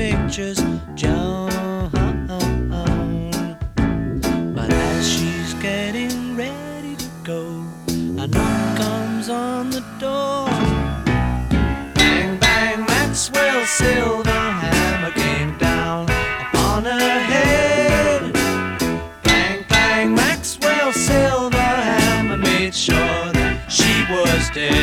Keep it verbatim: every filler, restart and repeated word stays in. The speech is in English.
pictures, Joan. But as she's getting ready to go, a knock comes on the door. Bang, bang, Maxwell Silver.